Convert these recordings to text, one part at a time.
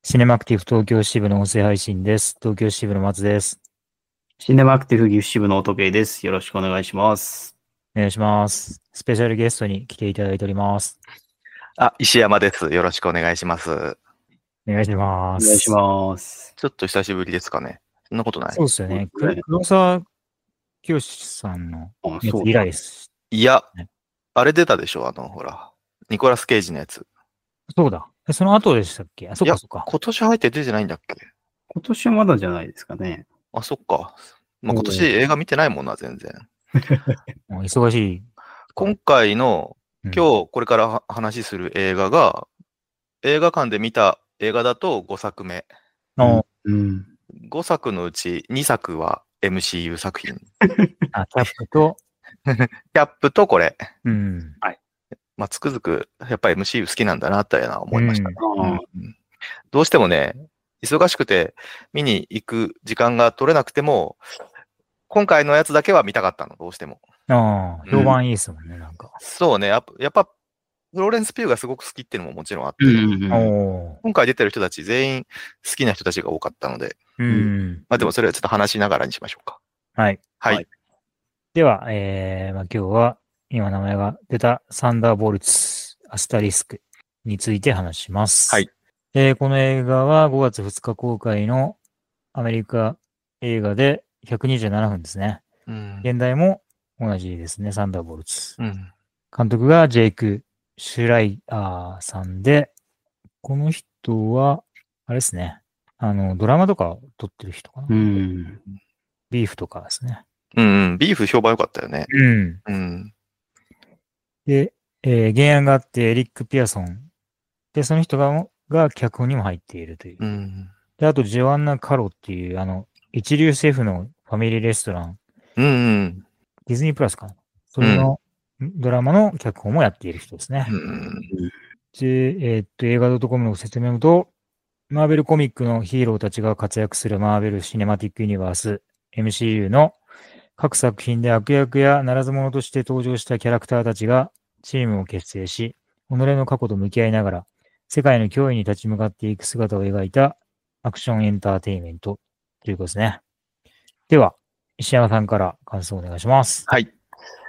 シネマクティブ東京支部の音声配信です。東京支部の松です。 シネマアクティブ岐阜支部の音ゲイです。よろしくお願いします。 お願いします。スペシャルゲストに来ていただいております。 石山です。よろしくお願いします。 お願いします。 お願いします。 ちょっと久しぶりですかね。そんなことない。 そうですよね。 そうですね黒沢清さんのやつ以来です。 いやね、 あれ出たでしょほら、ニコラス・ケイジのやつ。 そうだ。その後でしたっけ？あ、そっかそっか。 今年入って出てないんだっけ？ 今年はまだじゃないですかね。 あ、そっか。まあ、今年映画見てないもんな、全然。 もう忙しい。 今回の、今日これから話する映画が、映画館で見た映画だと5作目。 5 5作のうち2作は MCU 作品。 キャップと、 キャップとこれ。 はい。 まあ、つくづく、やっぱり MCU 好きなんだなって思いました、どうしてもね、忙しくて見に行く時間が取れなくても、今回のやつだけは見たかったの、どうしても。 評判いいですもんね、なんか。 そうね、やっぱ、フローレンス・ピューがすごく好きっていうのももちろんあって、今回出てる人たち全員好きな人たちが多かったので、まあでもそれはちょっと話しながらにしましょうか。 はい。 はい。 では、まあ、今日は今名前が出たサンダーボルツ・アスタリスクについて話します。 はい。 この映画は5月2日公開のアメリカ映画で127分ですね。現代も同じですね、サンダーボルツ。監督がジェイク・シュライアーさんで、この人は、あれですね、ドラマとか撮ってる人かな。ビーフとかですね。 ビーフ評判良かったよね。 で、原案があってエリック・ピアソン。で、その人が脚本にも入っているという。で、あと、ジョアンナ・カロっていう、一流シェフのファミリーレストラン。ディズニープラスかな。それのドラマの脚本もやっている人ですね。で、映画 .com の説明と、マーベルコミックのヒーローたちが活躍するマーベル・シネマティック・ユニバース MCU の各作品で悪役やならず者として登場したキャラクターたちがチームを結成し、己の過去と向き合いながら世界の脅威に立ち向かっていく姿を描いたアクションエンターテインメントということですね。では、石山さんから感想をお願いします。 はい。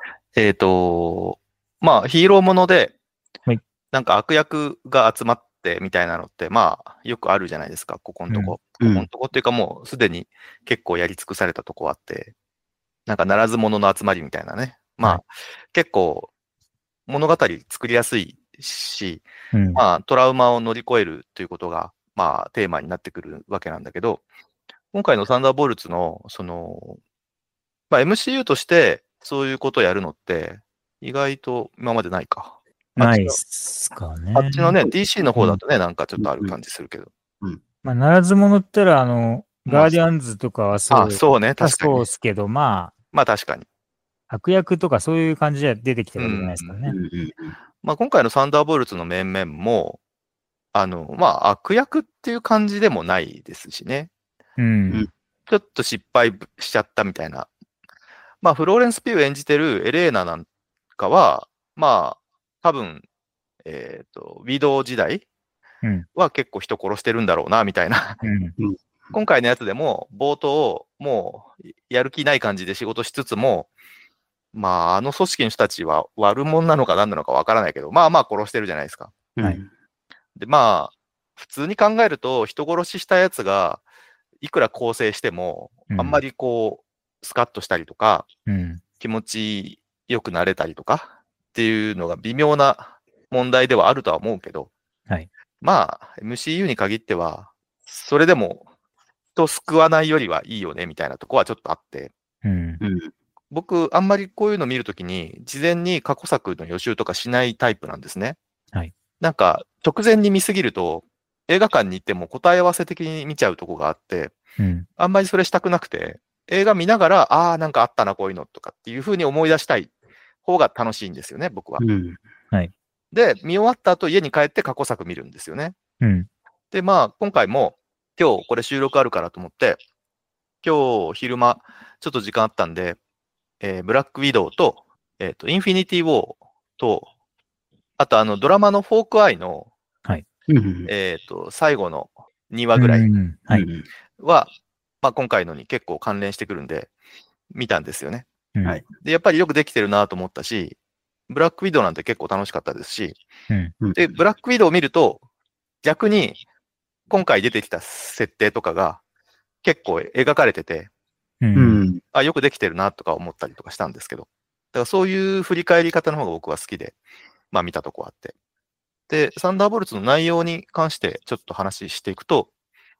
まあ、ヒーローもので、なんか悪役が集まってみたいなのって、まあ、よくあるじゃないですか、ここのとこ。ここのとこっていうかもうすでに結構やり尽くされたとこあって、なんかならず者の集まりみたいなね。まあ、結構物語作りやすいし、まあ、トラウマを乗り越えるということが、まあ、テーマになってくるわけなんだけど、今回のサンダーボルツの、まあ、MCU としてそういうことをやるのって、意外と今までないか。 ないっすかね。 あっちのね、DC の方だとね、なんかちょっとある感じするけど。 まあ、ならず者ったら、ガーディアンズとかはそうね、確かに。 そうですけど、まあ確かに。 悪役とかそういう感じで出てきてるわけじゃないですからね。 まあ今回のサンダーボルツの面々も、まあ悪役っていう感じでもないですしね。ちょっと失敗しちゃったみたいな。まあフローレンス・ピュー演じてるエレーナなんかは、まあ多分、ウィドウ時代は結構人殺してるんだろうな、みたいな。今回のやつでも冒頭、もうやる気ない感じで仕事しつつも、まあ、組織の人たちは悪者なのか何なのかわからないけど、まあまあ殺してるじゃないですか。で、まあ、普通に考えると、人殺ししたやつが、いくら更生しても、あんまりこう、スカッとしたりとか、気持ちよくなれたりとか、っていうのが微妙な問題ではあるとは思うけど、まあ、MCU に限っては、それでも、人を救わないよりはいいよね、みたいなとこはちょっとあって、僕、あんまりこういうの見るときに、事前に過去作の予習とかしないタイプなんですね。なんか、直前に見すぎると、映画館に行っても答え合わせ的に見ちゃうとこがあって、あんまりそれしたくなくて、映画見ながら、ああ、なんかあったな、こういうのとかっていうふうに思い出したい方が楽しいんですよね、僕は。で、見終わった後、家に帰って過去作見るんですよね。で、まあ、今回も、今日これ収録あるからと思って、今日昼間、ちょっと時間あったんで、ブラックウィドウと、インフィニティ・ウォーと、あとドラマのフォークアイの、最後の 2話ぐらいはい。 は、まあ、今回のに結構関連してくるんで、見たんですよね。 はい。 で、やっぱりよくできてるなと思ったし、ブラックウィドウなんて結構楽しかったですし、で、ブラックウィドウを見ると、逆に今回出てきた設定とかが結構描かれてて、あ、よくできてるなとか思ったりとかしたんですけど、だからそういう振り返り方の方が僕は好きで、まあ見たとこあって。で、サンダーボルツの内容に関してちょっと話していくと、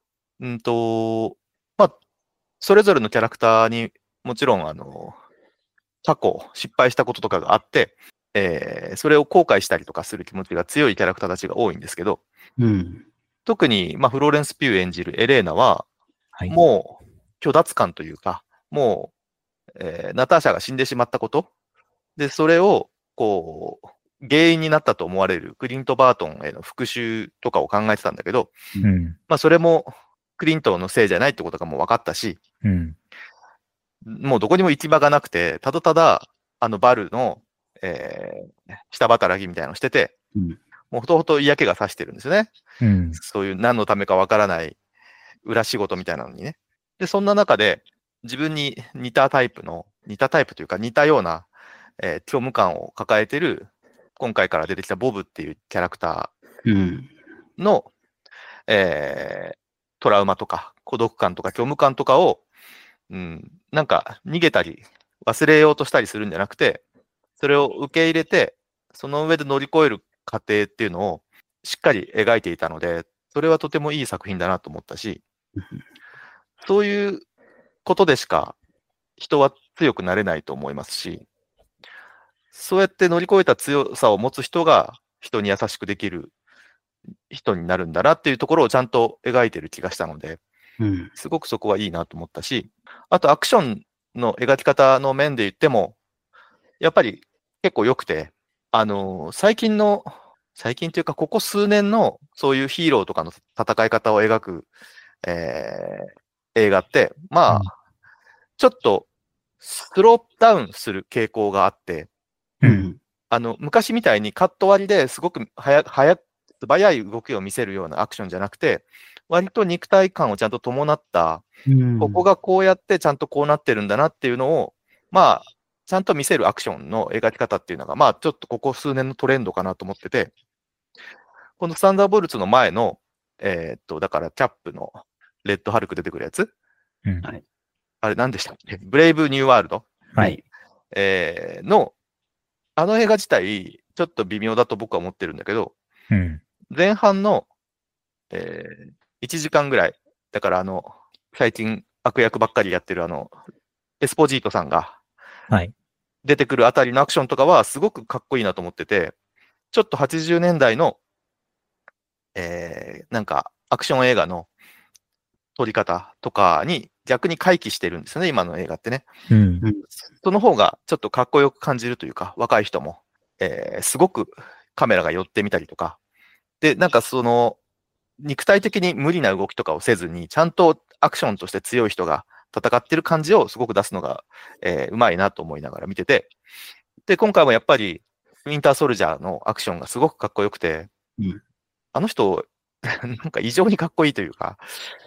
まあ、それぞれのキャラクターにもちろん過去失敗したこととかがあって、それを後悔したりとかする気持ちが強いキャラクターたちが多いんですけど、特に、まあ、フローレンス・ピュー演じるエレーナは、もう虚脱感というか、もう、ナターシャが死んでしまったこと、で、それを、こう、原因になったと思われるクリント・バートンへの復讐とかを考えてたんだけど、まあ、それもクリントンのせいじゃないってことがもう分かったし、もうどこにも行き場がなくて、ただただ、バルの、下働きみたいなのをしてて、もうほとほと嫌気がさしてるんですよね。そういう何のためかわからない裏仕事みたいなのにね。で、そんな中で自分に似たタイプというか似たような、虚無感を抱えてる、今回から出てきたボブっていうキャラクターの、トラウマとか孤独感とか虚無感とかを、なんか逃げたり忘れようとしたりするんじゃなくて、それを受け入れて、その上で乗り越える過程っていうのをしっかり描いていたので、それはとてもいい作品だなと思ったし、そういうことでしか人は強くなれないと思いますし、そうやって乗り越えた強さを持つ人が人に優しくできる人になるんだなっていうところをちゃんと描いてる気がしたので、すごくそこはいいなと思ったし、あとアクションの描き方の面で言っても、やっぱり結構良くて、最近というかここ数年のそういうヒーローとかの戦い方を描く、映画って、まあ、ちょっとスローダウンする傾向があって、昔みたいにカット割りですごく素早い動きを見せるようなアクションじゃなくて、割と肉体感をちゃんと伴った、ここがこうやってちゃんとこうなってるんだなっていうのを、まあ、ちゃんと見せるアクションの描き方っていうのが、まあ、ちょっとここ数年のトレンドかなと思ってて、このサンダーボルツの前の、だからキャップのレッドハルク出てくるやつ、あれ何でしたっけ、ブレイブニューワールド、の、あの映画自体、ちょっと微妙だと僕は思ってるんだけど、前半の、1時間ぐらい、だから最近悪役ばっかりやってるエスポジートさんが出てくるあたりのアクションとかはすごくかっこいいなと思ってて、ちょっと80年代の、なんかアクション映画の撮り方とかに逆に回帰してるんですよね、今の映画ってね。その方がちょっとかっこよく感じるというか、若い人も、すごくカメラが寄ってみたりとか、で、なんか肉体的に無理な動きとかをせずに、ちゃんとアクションとして強い人が戦ってる感じをすごく出すのが、うまいなと思いながら見てて、で、今回もやっぱり、ウィンターソルジャーのアクションがすごくかっこよくて、あの人、なんか異常にかっこいいというか、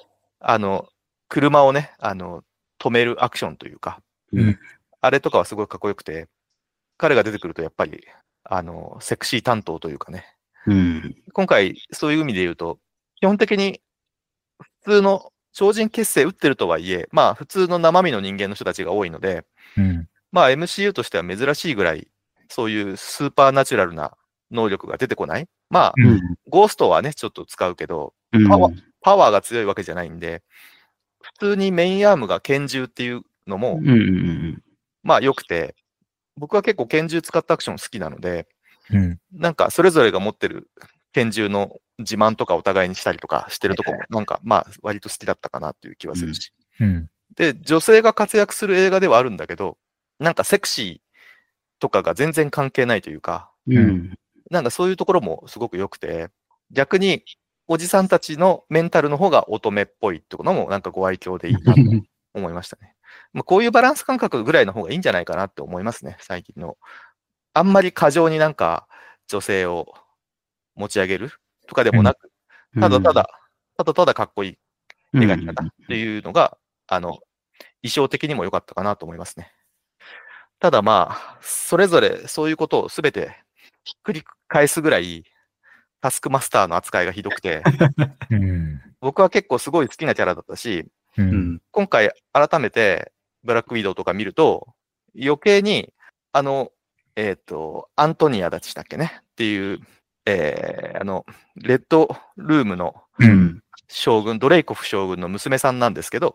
車をね、止めるアクションというか、あれとかはすごいかっこよくて、彼が出てくるとやっぱり、セクシー担当というかね、今回そういう意味で言うと、基本的に普通の超人結成打ってるとはいえ、まあ普通の生身の人間の人たちが多いので、まあ MCU としては珍しいぐらい、そういうスーパーナチュラルな能力が出てこない。まあ、ゴーストはね、ちょっと使うけど、パワーが強いわけじゃないんで、普通にメインアームが拳銃っていうのも、まあ良くて、僕は結構拳銃使ったアクション好きなので、なんかそれぞれが持ってる拳銃の自慢とかお互いにしたりとかしてるとこも、なんかまあ割と好きだったかなっていう気はするし。で、女性が活躍する映画ではあるんだけど、なんかセクシーとかが全然関係ないというか、なんかそういうところもすごく良くて、逆におじさんたちのメンタルの方が乙女っぽいってこともなんかご愛嬌でいいなと思いましたね。まあ、こういうバランス感覚ぐらいの方がいいんじゃないかなって思いますね、最近の。あんまり過剰になんか女性を持ち上げるとかでもなく、たただただかっこいい描き方っていうのが、衣装的にも良かったかなと思いますね。ただまあ、それぞれそういうことをすべてひっくり返すぐらい、タスクマスターの扱いがひどくて、僕は結構すごい好きなキャラだったし、今回改めてブラックウィドウとか見ると、余計に、アントニアでしたっけねっていう、レッドルームの将軍、ドレイコフ将軍の娘さんなんですけど、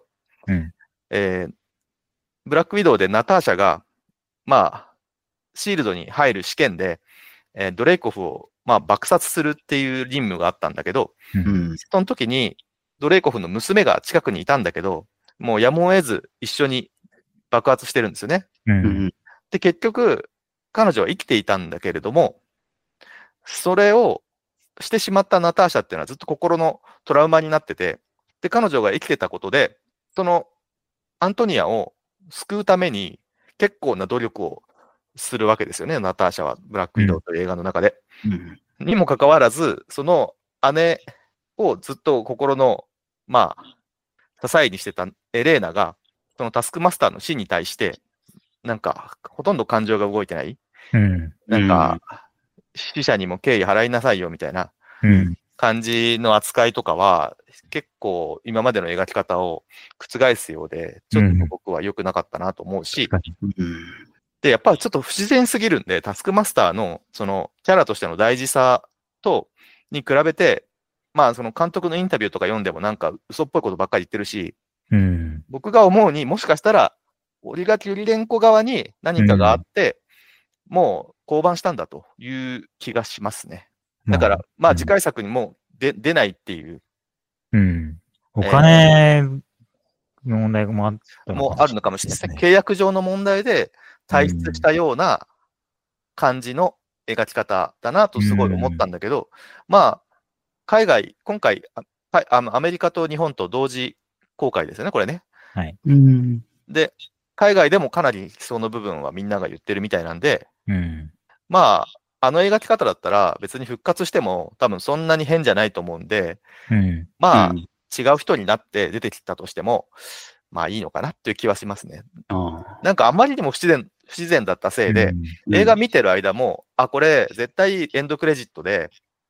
ブラックウィドウでナターシャが、まあ、シールドに入る試験で、ドレイコフを、まあ、爆殺するっていう任務があったんだけど、その時にドレイコフの娘が近くにいたんだけど、もうやむを得ず一緒に爆発してるんですよね。で、結局、彼女は生きていたんだけれども、それをしてしまったナターシャっていうのはずっと心のトラウマになってて、で、彼女が生きてたことで、そのアントニアを救うために結構な努力をするわけですよね、ナターシャは、ブラックウィドウという映画の中で。にもかかわらず、その姉をずっと心の、まあ、支えにしてたエレーナが、そのタスクマスターの死に対して、なんか、ほとんど感情が動いてない。なんか、死者にも敬意払いなさいよみたいな感じの扱いとかは、結構今までの描き方を覆すようで、ちょっと僕は良くなかったなと思うし、で、やっぱりちょっと不自然すぎるんで、タスクマスターのそのキャラとしての大事さに比べて、まあその監督のインタビューとか読んでもなんか嘘っぽいことばっかり言ってるし、僕が思うにもしかしたら、オリガ・キュリレンコ側に何かがあって、もう降板したんだという気がしますね。だから、まあ次回作にも出ないっていう。 お金の問題もあったもあるのかもしれないですね。契約上の問題で退出したような感じの描き方だなとすごい思ったんだけど、まあ、今回、アメリカと日本と同時公開ですよね、これね。で、海外でもかなりその部分はみんなが言ってるみたいなんで、まあ、描き方だったら別に復活しても多分そんなに変じゃないと思うんで、まあ、違う人になって出てきたとしても、まあいいのかなっていう気はしますね。なんかあまりにも不自然だったせいで、映画見てる間も、これ絶対エンドクレジットで、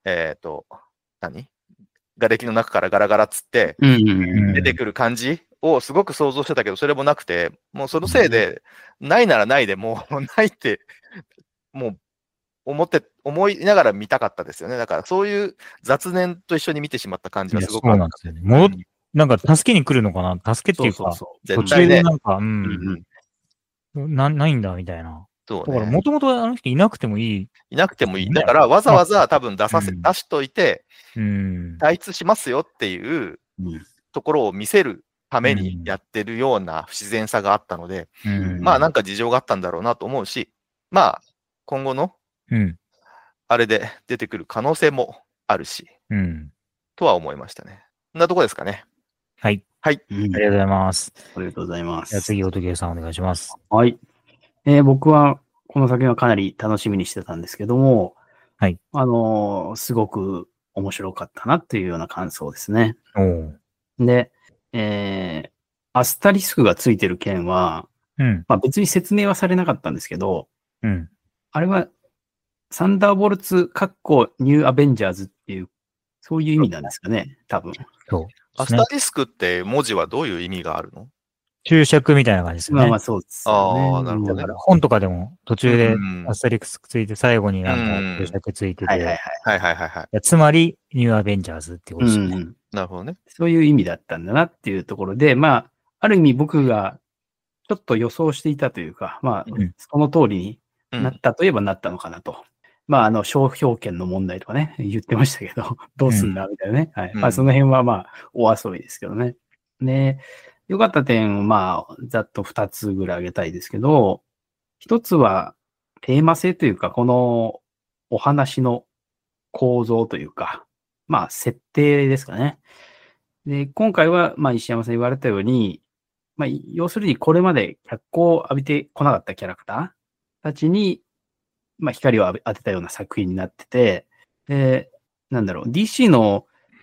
瓦礫の中からガラガラっつって、出てくる感じをすごく想像してたけど、それもなくて、もうそのせいで、ないならないでもうないって、もう思いながら見たかったですよね。だからそういう雑念と一緒に見てしまった感じはすごくあったんですよね。 なんか助けに来るのかな、助けっていうか、途中でなんか、ないんだみたいな。だからもともとあの人いなくてもいい。 いなくてもいい。だからわざわざ多分出しといて、退出しますよっていうところを見せるためにやってるような不自然さがあったので、まあなんか事情があったんだろうなと思うし、まあ今後のあれで出てくる可能性もあるし、とは思いましたね。そんなとこですかね。 はい。ありがとうございます。 ありがとうございます。 じゃあ次、音ゲーさんお願いします。 はい。僕はこの作品はかなり楽しみにしてたんですけども、 はい。 すごく面白かったなっていうような感想ですね。で、アスタリスクがついてる件は、まあ別に説明はされなかったんですけど、あれはサンダーボルツニューアベンジャーズっていう、そういう意味なんですかね、多分。 アスタリスクって文字はどういう意味があるの？ 注釈みたいな感じですね。 まあそうですよね。 なるほどね。 だから本とかでも途中でアスタリスクついて最後になんか注釈ついてて、つまりニューアベンジャーズってことですね。 なるほどね。 そういう意味だったんだなっていうところで、まあ、ある意味僕がちょっと予想していたというか、まあ、その通りになったといえばなったのかなと。まあ、商標権の問題とかね、言ってましたけど、どうすんだみたいなね。はい。まあ、その辺はまあ、お遊びですけどね。で、良かった点、まあ、ざっと2つぐらい挙げたいですけど、一つは、テーマ性というか、このお話の構造というか、まあ、設定ですかね。で、今回は、まあ、石山さん言われたように、まあ、要するにこれまで脚光を浴びてこなかったキャラクターたちに、まあ、光を当てたような作品になってて、で、なんだろう、DC の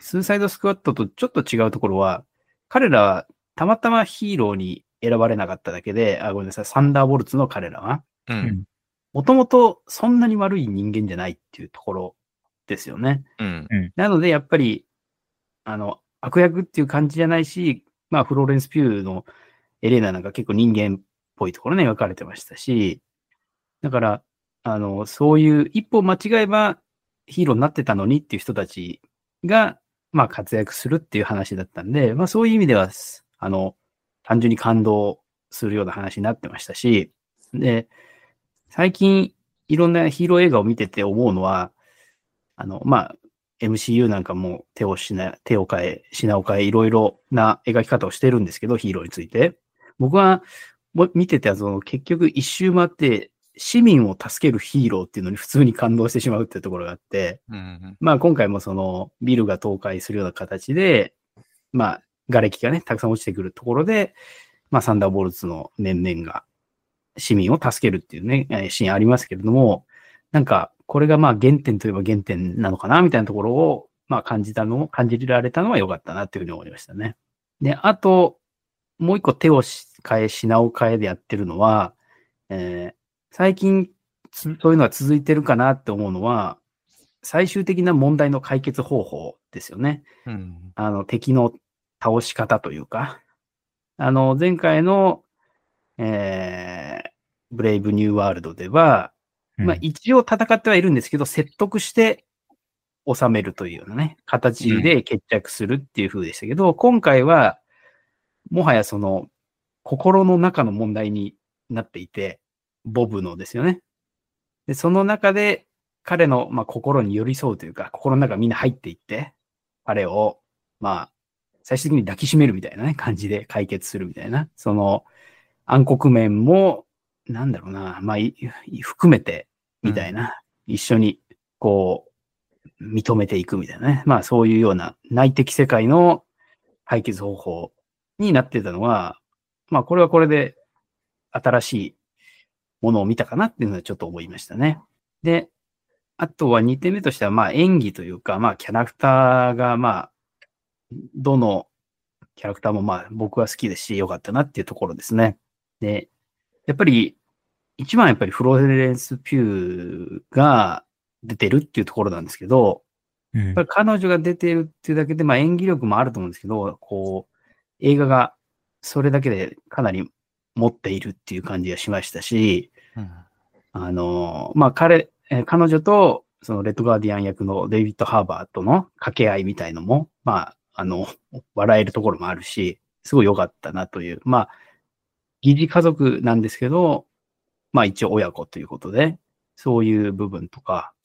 スーサイドスクワットとちょっと違うところは、彼らはたまたまヒーローに選ばれなかっただけで、ごめんなさい、サンダーボルツの彼らは、もともとそんなに悪い人間じゃないっていうところですよね。なので、やっぱり、悪役っていう感じじゃないし、まあ、フローレンス・ピューのエレーナなんか結構人間っぽいところね、描かれてましたし、だから、そういう一歩間違えばヒーローになってたのにっていう人たちが、まあ、活躍するっていう話だったんで、まあ、そういう意味では、単純に感動するような話になってましたし、で、最近いろんなヒーロー映画を見てて思うのは、まあ、MCU なんかも手を変え、品を変え、いろいろな描き方をしてるんですけど、ヒーローについて。僕は見てて、結局一周回って、市民を助けるヒーローっていうのに普通に感動してしまうっていうところがあって、まあ今回もそのビルが倒壊するような形で、まあ瓦礫がね、たくさん落ちてくるところで、まあサンダーボルツの面々が市民を助けるっていうね、シーンありますけれども、なんかこれがまあ原点といえば原点なのかなみたいなところを、まあ感じられたのは良かったなっていうふうに思いましたね。で、あと、もう一個手を変え、品を変えでやってるのは、最近、そういうのが続いてるかなって思うのは、最終的な問題の解決方法ですよね。敵の倒し方というか、前回の、ブレイブニューワールドでは、まあ一応戦ってはいるんですけど、説得して収めるというようなね、形で決着するっていう風でしたけど、今回は、もはやその、心の中の問題になっていて、ボブのですよね。で、その中で彼の、まあ、心に寄り添うというか、心の中みんな入っていって、彼を、まあ、最終的に抱きしめるみたいなね、感じで解決するみたいな、その暗黒面も、なんだろうな、まあ、含めて、みたいな、一緒に、こう、認めていくみたいなね。まあ、そういうような内的世界の解決方法になってたのは、まあ、これはこれで新しいものを見たかなっていうのはちょっと思いましたね。で、あとは2点目としては、まあ演技というか、まあキャラクターが、まあ、どのキャラクターもまあ僕は好きですし、良かったなっていうところですね。で、やっぱり、一番やっぱりフローレンス・ピューが出てるっていうところなんですけど、やっぱり彼女が出てるっていうだけで、まあ演技力もあると思うんですけど、こう、映画がそれだけでかなり持っているっていう感じがしましたし、まあ彼女とそのレッドガーディアン役のデイビッド・ハーバーとの掛け合いみたいのも、まあ、笑えるところもあるし、すごい良かったなという、まあ、疑似家族なんですけど、まあ一応親子ということで、そういう部分とか、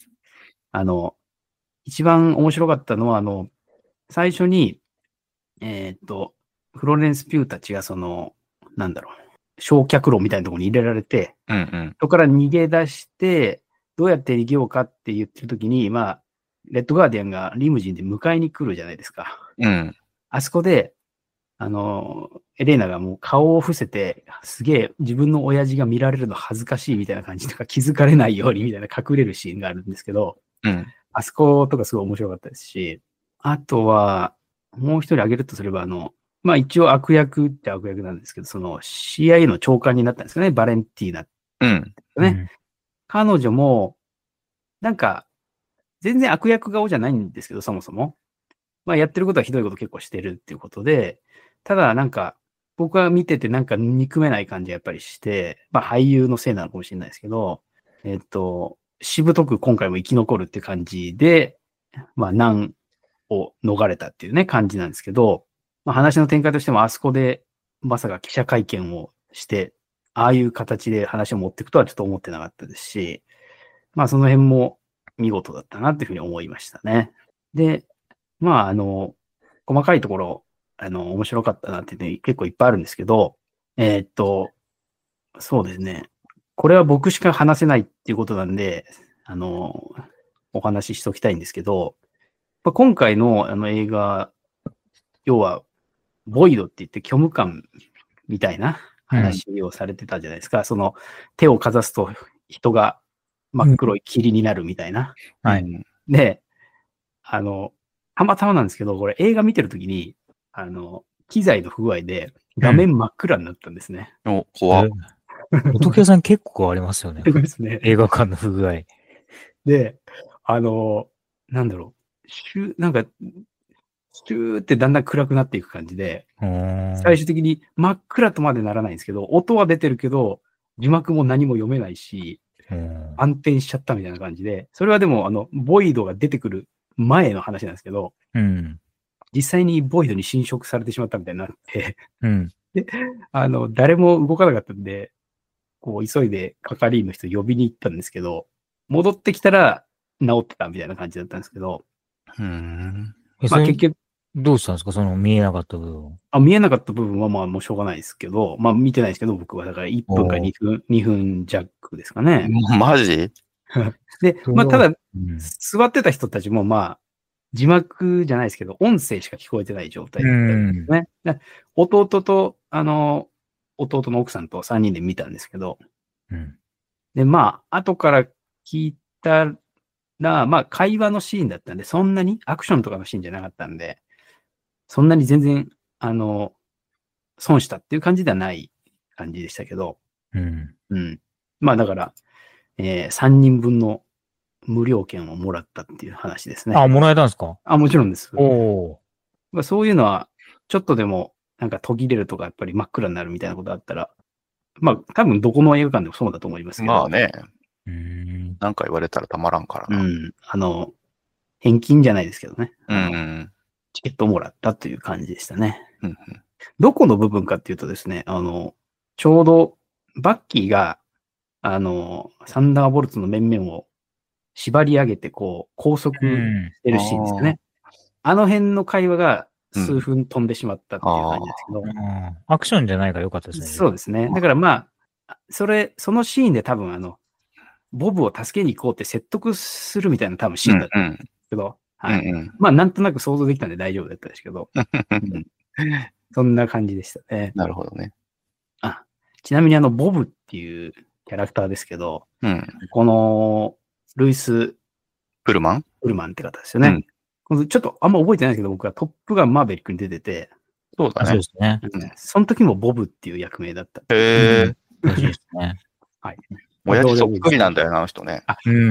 一番面白かったのは、最初に、フローレンス・ピューたちがなんだろう、焼却炉みたいなところに入れられて、そこから逃げ出して、どうやって逃げようかって言ってるときに、まあ、レッドガーディアンがリムジンで迎えに来るじゃないですか。あそこで、エレーナがもう顔を伏せて、すげえ自分の親父が見られるの恥ずかしいみたいな感じとか気づかれないようにみたいな隠れるシーンがあるんですけど、あそことかすごい面白かったですし、あとは、もう一人挙げるとすれば、まあ一応悪役って悪役なんですけど、CIA の長官になったんですかね、バレンティーナ、ね。彼女も、なんか、全然悪役顔じゃないんですけど、そもそも。まあやってることはひどいこと結構してるっていうことで、ただなんか、僕は見ててなんか憎めない感じやっぱりして、まあ俳優のせいなのかもしれないですけど、しぶとく今回も生き残るって感じで、まあ難を逃れたっていうね、感じなんですけど、まあ話の展開としてもあそこでまさか記者会見をして、ああいう形で話を持っていくとはちょっと思ってなかったですし、まあその辺も見事だったなっていうふうに思いましたね。で、まあ細かいところ、面白かったなってね、結構いっぱいあるんですけど、そうですね。これは僕しか話せないっていうことなんで、お話ししておきたいんですけど、今回の映画、要は、ボイドって言って虚無感みたいな話をされてたじゃないですか。手をかざすと人が真っ黒い霧になるみたいな。で、 たまたまなんですけど、これ映画見てるときに、機材の不具合で画面真っ暗になったんですね。 お、怖っ。 お時計さん結構ありますよね。 ですね。 映画館の不具合。 で、なんだろう、なんか、シューってだんだん暗くなっていく感じで、最終的に真っ暗とまでならないんですけど、音は出てるけど、字幕も何も読めないし、暗転しちゃったみたいな感じで、それはでも、ボイドが出てくる前の話なんですけど、実際にボイドに侵食されてしまったみたいになって、で、誰も動かなかったんで、こう、急いで係員の人呼びに行ったんですけど、戻ってきたら治ってたみたいな感じだったんですけど、 まあ結局、どうしたんですかその見えなかった部分。 見えなかった部分はまあもうしょうがないですけど、まあ見てないですけど、僕はだから1分か2分弱ですかね。 マジで、まあただ、座ってた人たちもまあ、字幕じゃないですけど、音声しか聞こえてない状態だったんですね。弟と、弟の奥さんと3人で見たんですけど、で、まあ、後から聞いたら、まあ、会話のシーンだったんで、そんなにアクションとかのシーンじゃなかったんで、そんなに全然、損したっていう感じではない感じでしたけど、まあ、だから、3人分の無料券をもらったっていう話ですね。 あ、もらえたんですか？ もちろんです。まあ、そういうのは、ちょっとでも、なんか途切れるとか、やっぱり真っ暗になるみたいなことあったら、まあ、多分どこの映画館でもそうだと思いますけど。 まあね。なんか言われたらたまらんからな。 返金じゃないですけどね。 チケットをもらったという感じでしたね。どこの部分かっていうとですね、ちょうどバッキーが、サンダーボルツの面々を縛り上げて、こう、拘束してるシーンですよね。あの辺の会話が数分飛んでしまったっていう感じですけど。 アクションじゃないからよかったですね。 そうですね。だからまあ、そのシーンで多分ボブを助けに行こうって説得するみたいな多分シーンだったんですけど、まあなんとなく想像できたんで大丈夫だったんですけど、そんな感じでしたね。 なるほどね。 ちなみにボブっていうキャラクターですけど、このルイス・プルマンって方ですよね。ちょっとあんま覚えてないですけど、僕はトップガンマーヴェリックに出てて、 そうだね。 そうですね。 その時もボブっていう役名だった。 へぇそうですね。 はい。親父そっくりなんだよな、あの人ね。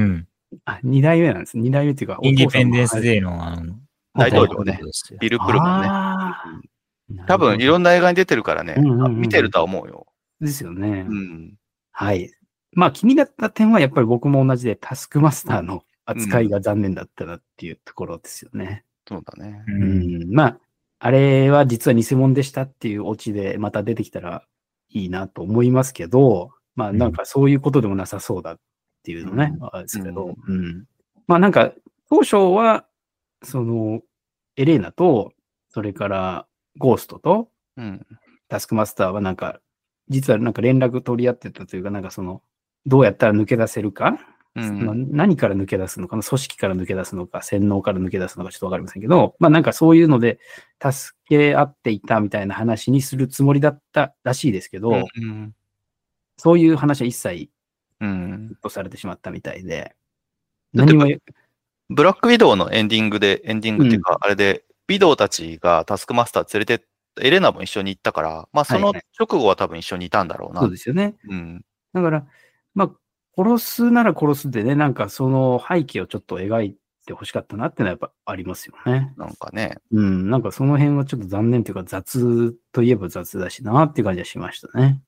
2代目なんです。2代目っていうか、 インディペンデンスデーの大統領ね。ビル・プルマンね。多分いろんな映画に出てるからね、見てるとは思うよ。 ですよね。はい。まあ気になった点はやっぱり僕も同じでタスクマスターの扱いが残念だったなっていうところですよね。 そうだね。 まあ、あれは実は偽物でしたっていうオチでまた出てきたらいいなと思いますけど、まあなんかそういうことでもなさそうだっていうのね、ですけど、まあなんか当初は、エレーナと、それからゴーストと、タスクマスターはなんか、実はなんか連絡取り合ってたというか、なんかどうやったら抜け出せるか、何から抜け出すのかな、組織から抜け出すのか、洗脳から抜け出すのかちょっとわかりませんけど、まあなんかそういうので助け合っていたみたいな話にするつもりだったらしいですけど、そういう話は一切、とされてしまったみたいで、 何もブラックウィドウのエンディングっていうか、あれで、ウィドウたちがタスクマスター連れて、エレナも一緒に行ったから、まあその直後は多分一緒にいたんだろうな。 そうですよね。だから、まあ、殺すなら殺すでね、なんかその背景をちょっと描いてほしかったなってのはやっぱありますよね。 なんかね。 なんかその辺はちょっと残念というか雑といえば雑だしなっていう感じはしましたね。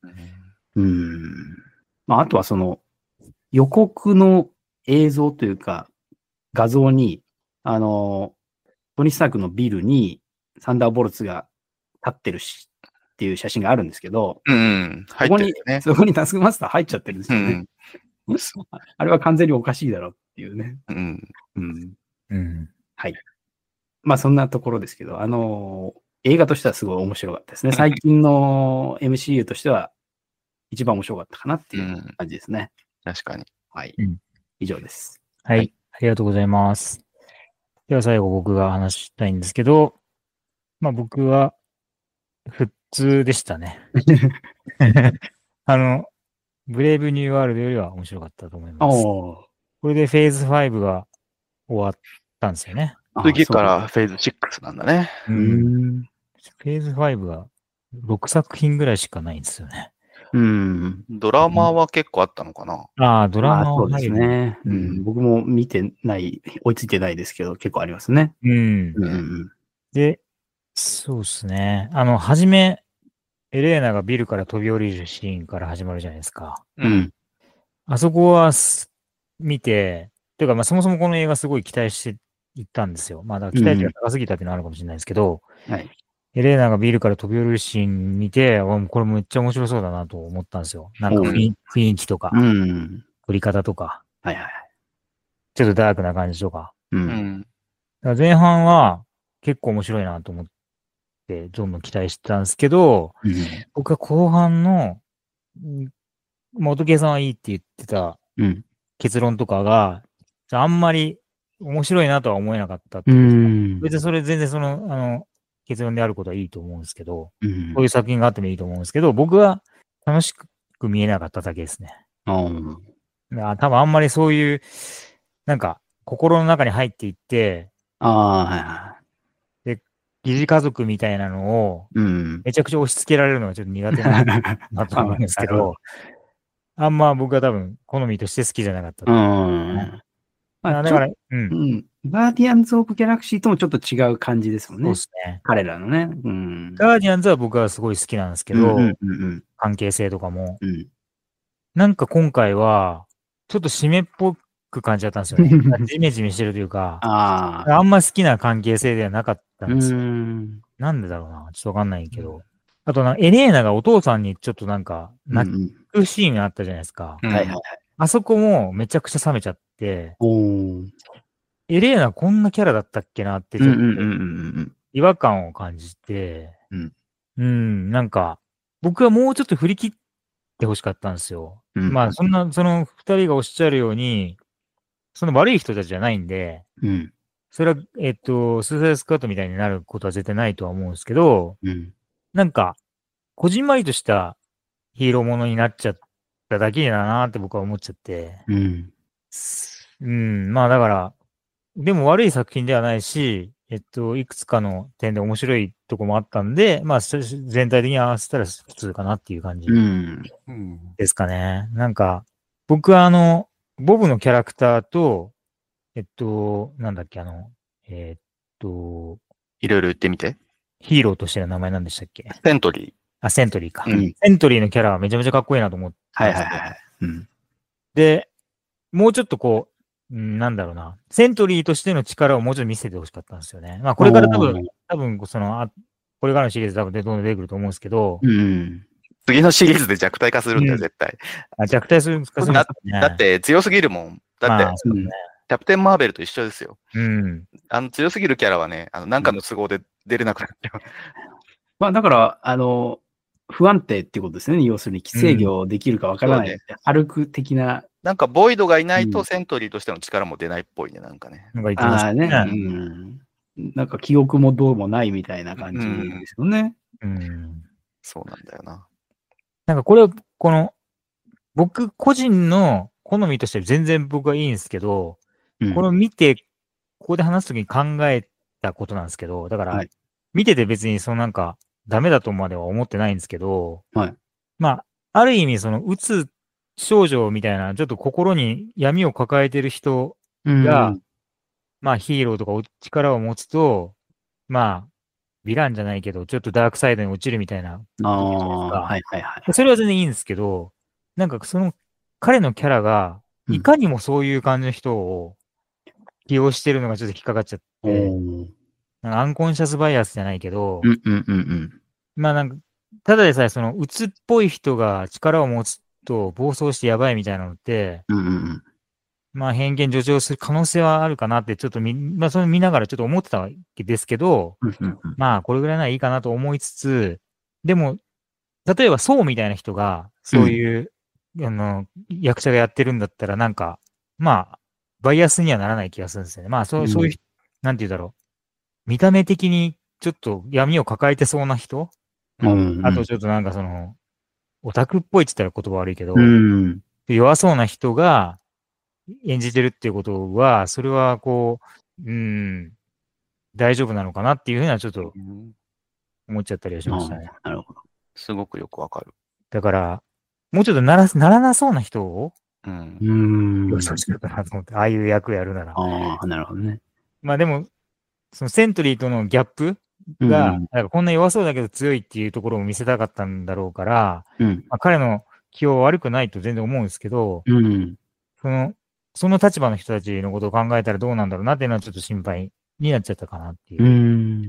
まああとは予告の映像というか画像に、トニー・スタークのビルにサンダーボルツが立ってるしっていう写真があるんですけど、そこにタスクマスター入っちゃってるんですよね。あれは完全におかしいだろうっていうね。はい。まあそんなところですけど、映画としてはすごい面白かったですね。最近の MCU としては一番面白かったかなっていう感じですね。 確かに。 はい。以上です。 はい。ありがとうございます。では最後僕が話したいんですけど、まあ僕は普通でしたね。ブレイブニューワールドよりは面白かったと思います。これでフェーズ5が終わったんですよね。 次からフェーズ6なんだね。 フェーズ5は6作品ぐらいしかないんですよね。 ドラマは結構あったのかな。 ドラマはそうですね。僕も見てない、追いついてないですけど、結構ありますね。 で、そうですね。はじめ、エレーナがビルから飛び降りるシーンから始まるじゃないですか。あそこは見て、というか、まあそもそもこの映画すごい期待していったんですよ。まあだから期待値が高すぎたっていうのはあるかもしれないですけど、エレーナがビルから飛び降りるシーン見て、これめっちゃ面白そうだなと思ったんですよ。なんか雰囲気とか、撮り方とか、ちょっとダークな感じとか。だから前半は結構面白いなと思って、どんどん期待してたんですけど、僕は後半の、元圭さんはいいって言ってた結論とかが、あんまり面白いなとは思えなかったっていう。別にそれ全然結論であることはいいと思うんですけど、こういう作品があってもいいと思うんですけど、僕は楽しく見えなかっただけですね。多分あんまりそういう、なんか、心の中に入っていって、で、疑似家族みたいなのを、めちゃくちゃ押し付けられるのがちょっと苦手なと思うんですけど、あんま僕は多分、好みとして好きじゃなかった。 だから、ガーディアンズ・オブ・ギャラクシーともちょっと違う感じですもんね。 そうですね。 彼らのね。 ガーディアンズは僕はすごい好きなんですけど、関係性とかも。なんか今回は、ちょっと締めっぽく感じちゃったんですよね。ジメジメしてるというか、あんま好きな関係性ではなかったんですよ。なんでだろうな。ちょっとわかんないけど。あとエレーナがお父さんにちょっとなんか、泣くシーンがあったじゃないですか。あそこもめちゃくちゃ冷めちゃって、エレーナこんなキャラだったっけなって、ちょっと違和感を感じて、なんか、僕はもうちょっと振り切ってほしかったんですよ。まあ、その二人がおっしゃるように、その悪い人たちじゃないんで、それは、スーサイドスクワットみたいになることは絶対ないとは思うんですけど、なんか、こじんまりとしたヒーローものになっちゃっただけだなって僕は思っちゃって、まあだから、でも悪い作品ではないし、いくつかの点で面白いとこもあったんで、まあ全体的に合わせたら普通かなっていう感じですかね。なんか、僕はボブのキャラクターと、なんだっけ、 いろいろ言ってみて。 ヒーローとしての名前なんでしたっけ？ セントリー。 セントリーか。セントリーのキャラはめちゃめちゃかっこいいなと思って。で、もうちょっとこう、なんだろうな。セントリーとしての力をもうちょっと見せてほしかったんですよね。まあこれから多分、これからのシリーズ多分どんどん出てくると思うんですけど。 次のシリーズで弱体化するんだよ、絶対。 弱体するんですかね。 だって強すぎるもん。だって、キャプテン・マーベルと一緒ですよ。強すぎるキャラはね、なんかの都合で出れなくなっちゃう。 まあだから、不安定っていうことですね。要するに、制御できるかわからない。歩く的な。 なんか、ボイドがいないとセントリーとしての力も出ないっぽいね、なんかね。 なんか記憶もどうもないみたいな感じですよね。 そうなんだよな。 なんか僕個人の好みとして全然僕はいいんですけど、これを見て、ここで話すときに考えたことなんですけど、だから、見てて別になんか、ダメだとまでは思ってないんですけど、まあ、ある意味うつ症状みたいな、ちょっと心に闇を抱えてる人が、まあヒーローとか力を持つと、まあ、ヴィランじゃないけど、ちょっとダークサイドに落ちるみたいな。それは全然いいんですけど、なんか彼のキャラが、いかにもそういう感じの人を起用してるのがちょっと引っかかっちゃって、なんかアンコンシャスバイアスじゃないけど、まあなんか、ただでさえうつっぽい人が力を持つと暴走してやばいみたいなのって、まあ偏見助長する可能性はあるかなってちょっとまあそれ見ながらちょっと思ってたわけですけど、まあこれぐらいならいいかなと思いつつ、でも、例えばそうみたいな人が、そういう、役者がやってるんだったらなんか、まあ、バイアスにはならない気がするんですよね。まあそういう、なんて言うだろう。見た目的にちょっと闇を抱えてそうな人、あとちょっとなんかオタクっぽいって言ったら言葉悪いけど、弱そうな人が演じてるっていうことは、それはこう、 大丈夫なのかなっていうふうにはちょっと思っちゃったりはしましたね。 なるほど。 すごくよくわかる。 だから、もうちょっとならなそうな人を、 予想してるかなと思って、ああいう役やるなら。 ああ、なるほどね。 まあでも、そのセントリーとのギャップが、なんかこんな弱そうだけど強いっていうところを見せたかったんだろうから、まあ、彼の気は悪くないと全然思うんですけど、その立場の人たちのことを考えたらどうなんだろうなっていうのはちょっと心配になっちゃったかなっていう。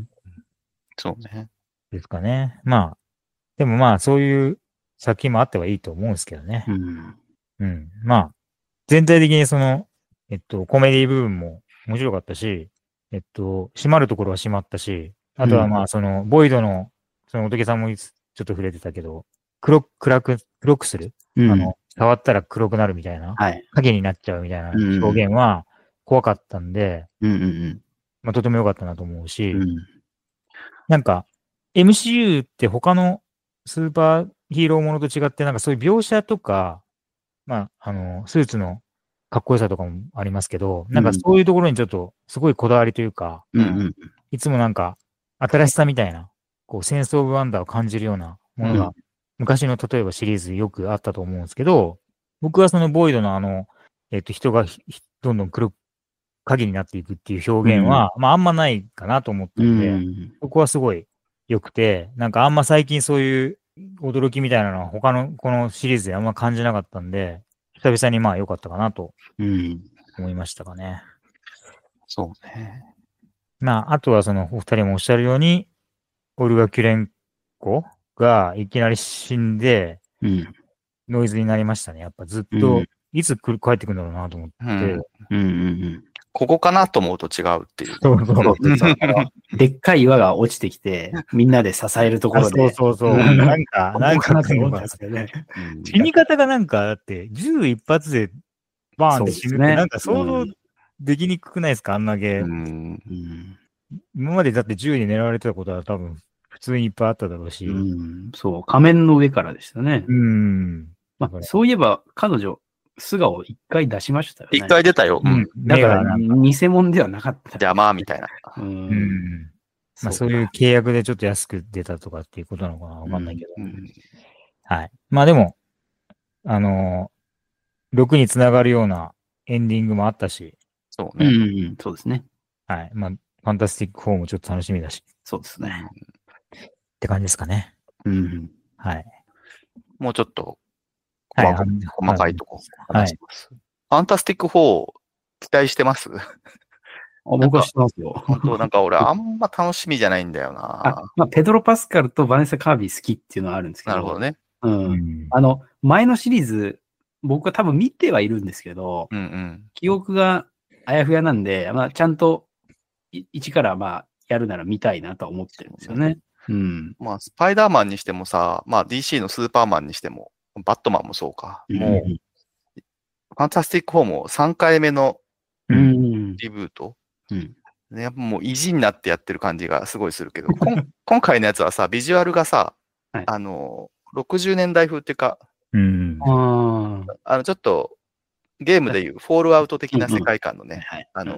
そうね。 ですかね。まあ、でもまあそういう作品もあってはいいと思うんですけどね。まあ、全体的にその、コメディ部分も面白かったし、閉まるところは閉まったし、あとはまあ、その、ボイドの、その、仏さんもちょっと触れてたけど、黒くする、触ったら黒くなるみたいな、影になっちゃうみたいな表現は怖かったんで、まあ、とても良かったなと思うし、なんか、MCU って他のスーパーヒーローものと違って、なんかそういう描写とか、まあ、スーツのかっこよさとかもありますけど、なんかそういうところにちょっとすごいこだわりというか、いつもなんか新しさみたいな、こうセンスオブワンダーを感じるようなものが、昔の例えばシリーズよくあったと思うんですけど、僕はそのボイドの人がどんどん影になっていくっていう表現は、まああんまないかなと思ったんで、そこはすごい良くて、なんかあんま最近そういう驚きみたいなのは他のこのシリーズであんま感じなかったんで、久々にまあ良かったかなと思いましたかね。 そうね。 まあ、あとはそのお二人もおっしゃるように、オルガ・キュレンコがいきなり死んで、ノイズになりましたね。やっぱずっと、いつ帰ってくるんだろうなと思って。 ここかなと思うと違うっていう。 でっかい岩が落ちてきて、みんなで支えるところで。 そう。なんか死に方がなんか、だって、銃一発でバーンって死ぬって、なんか想像できにくくないですか、あんなゲー。今までだって銃に狙われてたことは多分、普通にいっぱいあっただろうし。 そう、仮面の上からでしたね。まあ、そういえば、彼女、素顔一回出しましたよね。 一回出たよ。 だから、偽物ではなかった。 邪魔みたいな。 まあ、そういう契約でちょっと安く出たとかっていうことなのかなわかんないけど。はい。まあでも、6につながるようなエンディングもあったし。 そうね。 そうですね。 はい。まあ、ファンタスティック4もちょっと楽しみだし。 そうですね。 って感じですかね。はい。 もうちょっと、細かいとこ話します。ファンタスティック4、期待してます？ 僕は知ってますよ。 本当なんか俺あんま楽しみじゃないんだよな。 まあ、ペドロ・パスカルとバネサ・カービー好きっていうのはあるんですけど。 なるほどね。 前のシリーズ、僕は多分見てはいるんですけど、記憶があやふやなんで、まあ、ちゃんと一からまあやるなら見たいなとは思ってるんですよね。 まあ、スパイダーマンにしてもさ、まあ DC のスーパーマンにしても、バットマンもそうか。もう、ファンタスティック4も3回目のリブート。やっぱもう意地になってやってる感じがすごいするけど、今回のやつはさ、ビジュアルがさ、60年代風っていうか、ちょっとゲームでいうフォールアウト的な世界観のね、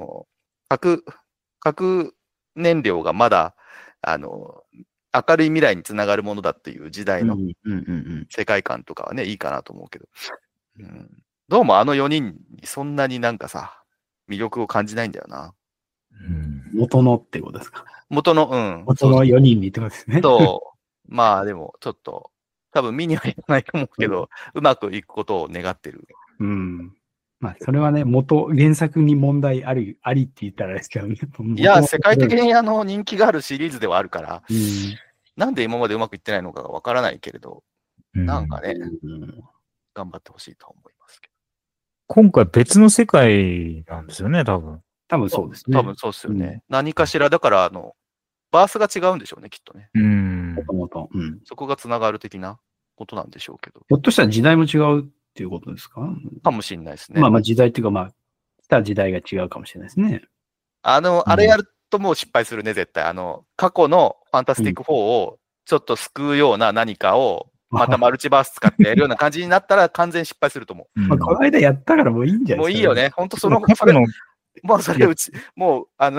核燃料がまだ、明るい未来につながるものだっていう時代の世界観とかはね、いいかなと思うけど、どうもあの4人にそんなになんかさ、魅力を感じないんだよな。 元のってことですか？ 元の 4人にってことですね。 まあでもちょっと、多分見にはいかないと思うけど、うまくいくことを願ってる。 まあ、それはね、原作に問題ありって言ったらあれですけどね。 いや、世界的に人気があるシリーズではあるから、なんで今までうまくいってないのかがわからないけれど、なんかね、頑張ってほしいと思いますけど。 今回別の世界なんですよね、多分。 多分そうですね。 多分そうですよね。何かしら、だからバースが違うんでしょうね、きっとね。そこがつながる的なことなんでしょうけど。 ひょっとしたら時代も違うっていうことですか？ かもしれないですね。 まあ時代っていうか来た時代が違うかもしれないですね。 あれやるともう失敗するね、絶対。過去のファンタスティック4をちょっと救うような何かを、またマルチバース使ってやるような感じになったら完全失敗すると思う。この間やったからもういいんじゃないですか。 もういいよね。本当もうそれもう、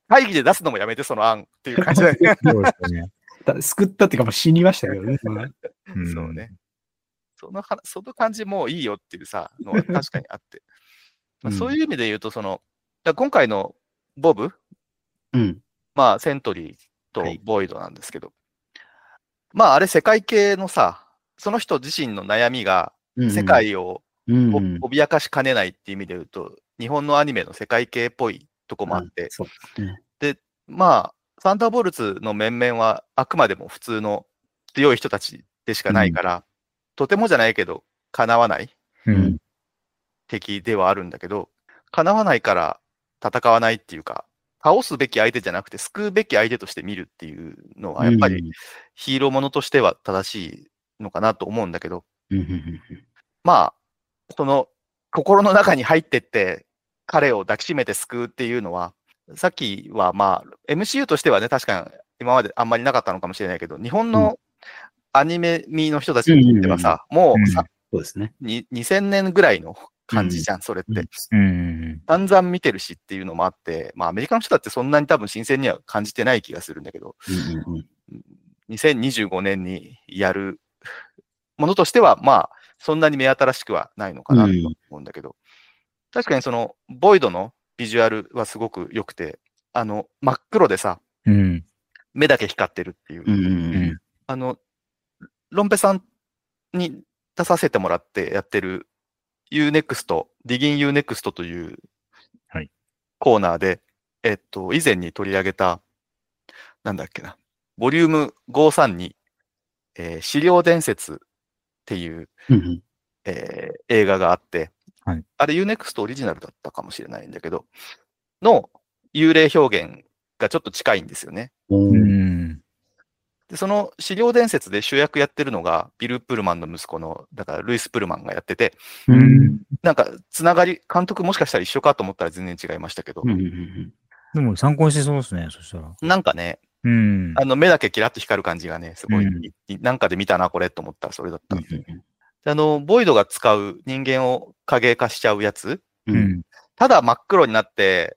会議で出すのもやめて、その案っていう感じだよね。 そうですね。 救ったっていうか、もう死にましたけどね。 そうね。その感じもいいよっていうさ、のは確かにあって。そういう意味で言うと、今回のボブ、まあ、セントリーとボイドなんですけど、まあ、あれ世界系のさ、その人自身の悩みが世界を脅かしかねないっていう意味で言うと、日本のアニメの世界系っぽいとこもあって、で、まあ、サンダーボルツの面々はあくまでも普通の強い人たちでしかないから、とてもじゃないけど、叶わない敵ではあるんだけど、叶わないから戦わないっていうか、倒すべき相手じゃなくて救うべき相手として見るっていうのは、やっぱりヒーローものとしては正しいのかなと思うんだけど、まあ、その心の中に入ってって、彼を抱きしめて救うっていうのは、さっきはまあ、MCU としてはね、確かに今まであんまりなかったのかもしれないけど、日本のアニメミの人たちにとってはさ、もうさ、 そうですね。 2000年ぐらいの感じじゃん、それって。散々見てるしっていうのもあって、まあアメリカの人だってそんなに多分新鮮には感じてない気がするんだけど、2025年にやるものとしては、まあそんなに目新しくはないのかなと思うんだけど、確かにそのボイドのビジュアルはすごく良くて、真っ黒でさ、目だけ光ってるっていう。ロンペさんに出させてもらってやってる Unext、Digging Unext というコーナーで、以前に取り上げた、なんだっけな、ボリューム532、資料伝説っていう、映画があって、あれ Unext オリジナルだったかもしれないんだけど、の幽霊表現がちょっと近いんですよね。で、その資料伝説で主役やってるのが、ビル・プルマンの息子の、だからルイス・プルマンがやってて、なんか、つながり、監督もしかしたら一緒かと思ったら全然違いましたけど。 でも参考にしてそうですね、そしたら。 なんかね、目だけキラッと光る感じがね、すごい、なんかで見たな、これと思ったらそれだったんです。ボイドが使う人間を影化しちゃうやつ、ただ真っ黒になって、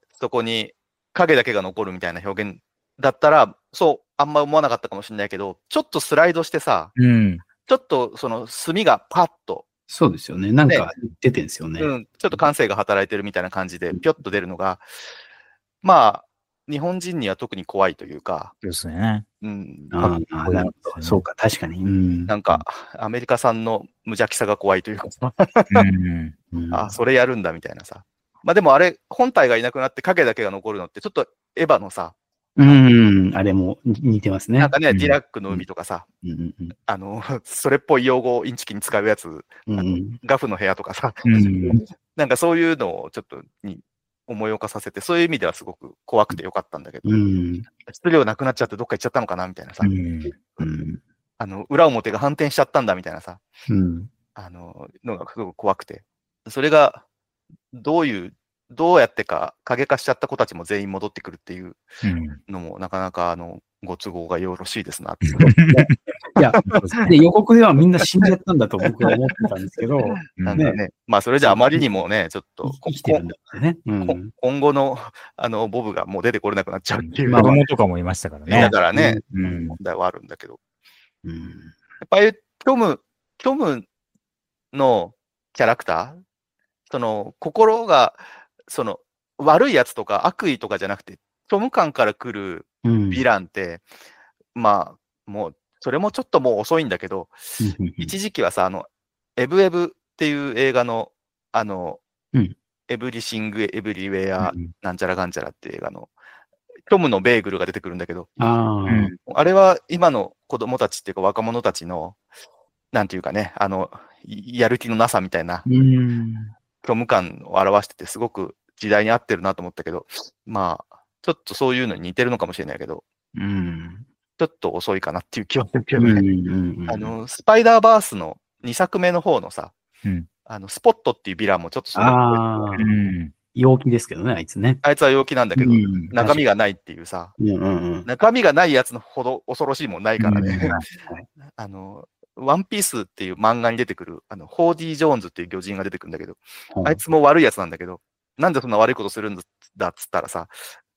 そこに影だけが残るみたいな表現だったら、そう、あんま思わなかったかもしれないけど、ちょっとスライドしてさ、ちょっとその墨がパッと。 そうですよね。なんか出てんですよね。 ちょっと感性が働いてるみたいな感じで、ぴょっと出るのが、まあ、日本人には特に怖いというか。 ですね。 なるほど。そうか、確かに。 なんか、アメリカ産の無邪気さが怖いというか。あ、それやるんだみたいなさ。まあでもあれ、本体がいなくなって影だけが残るのって、ちょっとエヴァのさ、 あれも似てますね。 なんかね、ディラックの海とかさ、それっぽい用語をインチキに使うやつ、ガフの部屋とかさ、なんかそういうのをちょっとに思い起こさせて、そういう意味ではすごく怖くてよかったんだけど、質量なくなっちゃってどっか行っちゃったのかなみたいなさ、裏表が反転しちゃったんだみたいなさ、のがすごく怖くて、それがどうやってか影化しちゃった子たちも全員戻ってくるっていうのも、なかなかご都合がよろしいですなって。 いや、予告ではみんな死んじゃったんだと僕は思ってたんですけど、 なんかね、まあそれじゃあまりにもね、ちょっと、今後のボブがもう出てこれなくなっちゃうっていう。 子供とかもいましたからね。 だからね、問題はあるんだけど。やっぱり虚無のキャラクター、心が、悪いやつとか悪意とかじゃなくて、虚無感から来るヴィランって、まあ、もう、それもちょっともう遅いんだけど、一時期はさ、エブエブっていう映画の、エブリシング・エブリウェア、なんちゃらかんちゃらっていう映画の、虚無のベーグルが出てくるんだけど、あれは今の子供たちっていうか若者たちの、なんていうかね、やる気のなさみたいな、虚無感を表してて、すごく時代に合ってるなと思ったけど、まあ、ちょっとそういうのに似てるのかもしれないけど、ちょっと遅いかなっていう気はするけどね。スパイダーバースの2作目の方のさ、スポットっていうヴィランもちょっとその陽気ですけどね、あいつね。 あいつは陽気なんだけど、中身がないっていうさ、中身がないやつのほど恐ろしいもんないからね。ワンピースっていう漫画に出てくる、ホーディ・ジョーンズっていう魚人が出てくるんだけど、あいつも悪いやつなんだけど、なんでそんな悪いことするんだっつったらさ、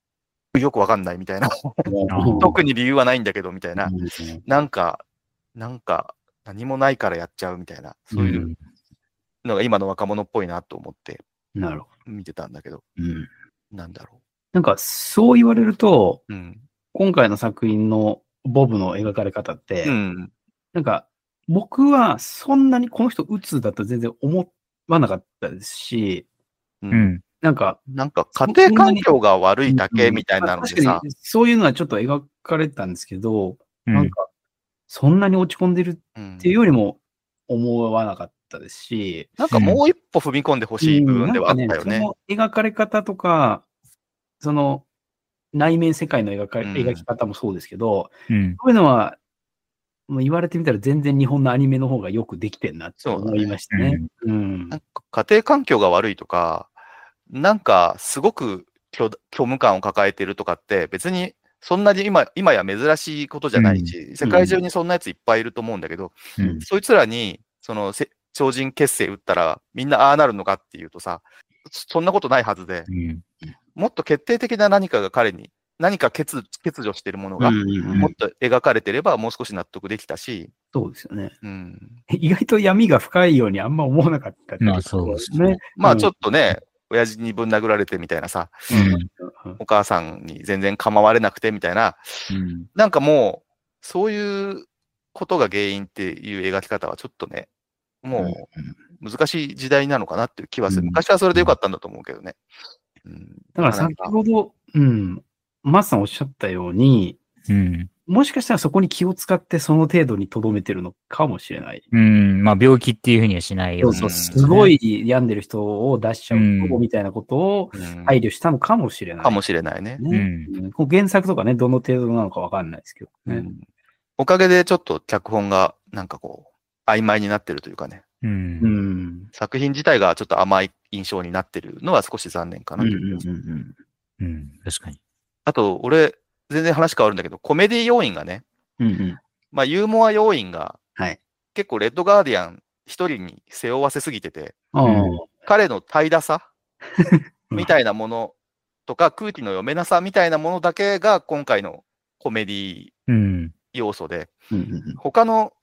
よくわかんないみたいな。特に理由はないんだけど、みたいな。なんか、何もないからやっちゃうみたいな。そういうのが今の若者っぽいなと思って、見てたんだけど。なんだろう。 なんか、そう言われると、今回の作品のボブの描かれ方って、なんか、僕はそんなにこの人鬱だと全然思わなかったですし、なんか家庭環境が悪いだけみたいなのでさ。 確かにそういうのはちょっと描かれたんですけど、なんか、そんなに落ち込んでるっていうよりも思わなかったですし。 なんかもう一歩踏み込んでほしい部分ではあったよね。 その描かれ方とか、その内面世界の描き方もそうですけど、そういうのは、もう言われてみたら全然日本のアニメの方がよくできてんなって思いましたね。 なんか家庭環境が悪いとか、なんかすごく虚無感を抱えてるとかって別にそんなに今や珍しいことじゃないし、世界中にそんなやついっぱいいると思うんだけど、そいつらにその超人結成打ったらみんなああなるのかっていうとさ、そんなことないはずで、もっと決定的な何かが彼に何か欠如しているものがもっと描かれてればもう少し納得できたし。 そうですよね。意外と闇が深いようにあんま思わなかったってそうですね。 まあちょっとね、親父にぶん殴られてみたいなさ、お母さんに全然構われなくてみたいな、なんかもうそういうことが原因っていう描き方はちょっとね、もう難しい時代なのかなっていう気はする。昔はそれでよかったんだと思うけどね。 だから先ほど、マスさんおっしゃったように、もしかしたらそこに気を使ってその程度に留めてるのかもしれない。 まあ病気っていうふうにはしないように。 すごい病んでる人を出しちゃうみたいなことを配慮したのかもしれない。 かもしれないね。 原作とかね、どの程度なのかわかんないですけどね。 おかげでちょっと脚本がなんかこう、曖昧になってるというかね。作品自体がちょっと甘い印象になってるのは少し残念かなと思います。 確かに。 あと、俺、全然話変わるんだけど、コメディ要因がね、まあ、ユーモア要因が、結構、レッドガーディアン一人に背負わせすぎてて、彼の怠惰さみたいなものとか、空気の読めなさみたいなものだけが今回のコメディ要素で、他の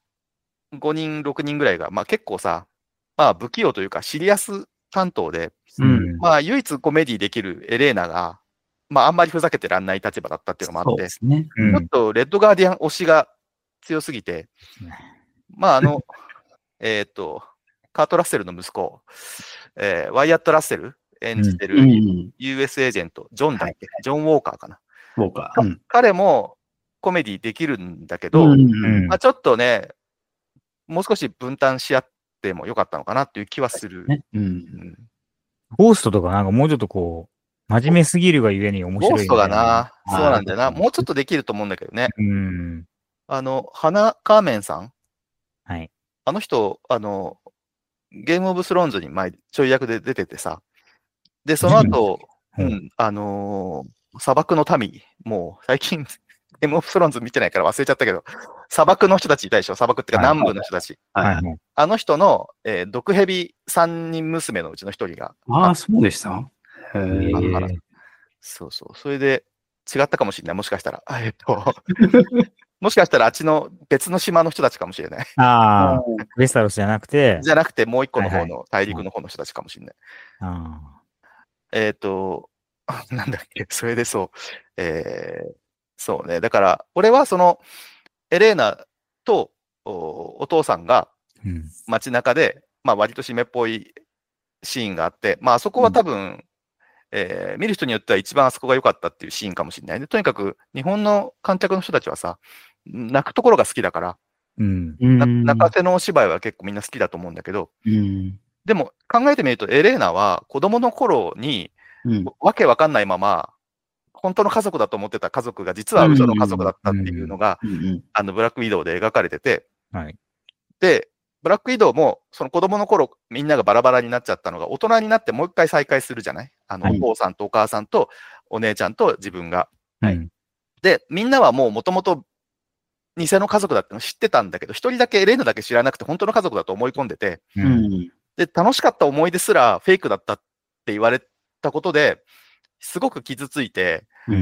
5人、6人ぐらいが、まあ結構さ、まあ不器用というかシリアス担当で、まあ唯一コメディできるエレーナが、まああんまりふざけてらんない立場だったっていうのもあって、ちょっとレッドガーディアン推しが強すぎて、まあカート・ラッセルの息子、ワイヤット・ラッセル演じてる US エージェント、ジョンだっけ、ジョン・ウォーカーかな。彼もコメディできるんだけど、まあちょっとね、もう少し分担し合ってもよかったのかなっていう気はする。 ゴーストとかなんかもうちょっとこう、真面目すぎるがゆえに面白い。 ゴーストがな、そうなんだよな。もうちょっとできると思うんだけどね。花カーメンさん。あの人、ゲームオブスローンズに前、ちょい役で出ててさ。で、その後、砂漠の民、もう最近、ゲームオブスローンズ見てないから忘れちゃったけど、砂漠の人たちいたでしょ、砂漠っていうか南部の人たち。あの人の、毒蛇3人娘のうちの1人が。 ああ、そうでした。 そうそう。それで違ったかもしれない。もしかしたら。もしかしたらあっちの別の島の人たちかもしれない。 ああ、ウェスタロスじゃなくて。 じゃなくてもう一個の方の大陸の方の人たちかもしれない。なんだっけ、それでそう。そうね。だから、俺はその、エレーナとお父さんが街中で、まあ割と締めっぽいシーンがあって、まああそこは多分、見る人によっては一番あそこが良かったっていうシーンかもしれないね。とにかく、日本の観客の人たちはさ、泣くところが好きだから、泣かせのお芝居は結構みんな好きだと思うんだけど、でも考えてみると、エレーナは子供の頃に、わけわかんないまま、本当の家族だと思ってた家族が実は嘘の家族だったっていうのが、ブラックウィドウで描かれてて、で、ブラックウィドウも、その子供の頃、みんながバラバラになっちゃったのが、大人になってもう一回再会するじゃない？お父さんとお母さんとお姉ちゃんと自分が。で、みんなはもう元々、偽の家族だっての知ってたんだけど、一人だけエレーヌだけ知らなくて、本当の家族だと思い込んでて、で、楽しかった思い出すらフェイクだったって言われたことで、すごく傷ついて、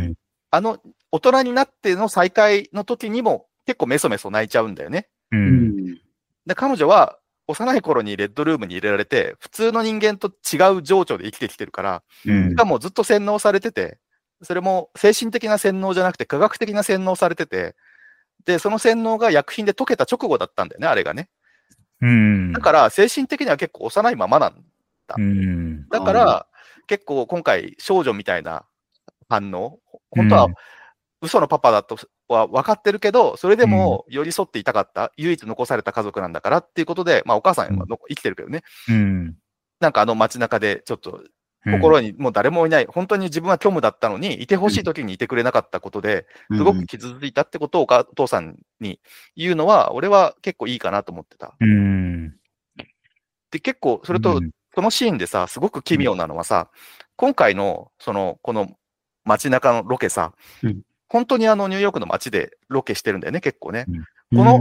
大人になっての再会の時にも結構メソメソ泣いちゃうんだよね。で、彼女は幼い頃にレッドルームに入れられて、普通の人間と違う情緒で生きてきてるから、しかもずっと洗脳されてて、それも精神的な洗脳じゃなくて科学的な洗脳されてて、で、その洗脳が薬品で解けた直後だったんだよね、あれがね。だから精神的には結構幼いままなんだ。だから、結構今回少女みたいな反応、本当は嘘のパパだとは分かってるけど、それでも寄り添っていたかった、唯一残された家族なんだからっていうことで、まあお母さんは生きてるけどね。なんか街中でちょっと心にもう誰もいない、本当に自分は虚無だったのに、いてほしい時にいてくれなかったことで、すごく傷ついたってことをお父さんに言うのは、俺は結構いいかなと思ってた。で、結構、それと、そのシーンでさ、すごく奇妙なのはさ、今回の、この街中のロケさ、本当にニューヨークの街でロケしてるんだよね、結構ね。この